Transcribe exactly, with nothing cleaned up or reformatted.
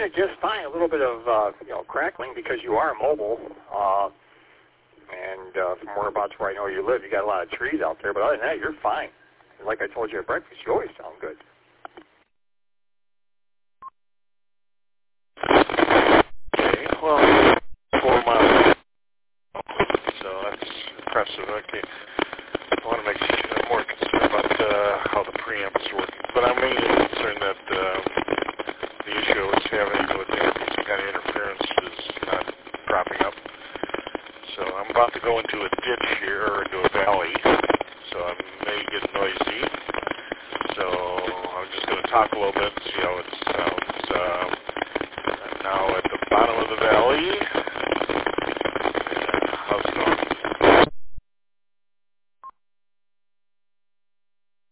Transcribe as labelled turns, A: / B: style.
A: it just fine. A little bit of uh, you know crackling because you are mobile, uh, and uh, from whereabouts where I know you live, you got a lot of trees out there. But other than that, you're fine. Like I told you at breakfast, you always sound good.
B: Okay, well, four miles. So that's impressive. Okay, I want to make sure I'm more concerned about uh, how the preamp is working, but I'm mainly concerned that uh, the issue is having to do with some kind of interference is not propping up. So I'm about to go into a ditch here, or into a valley, so I may get noisy. So I'm just going to talk a little bit and see how it sounds. Uh, I'm now at the bottom of the valley.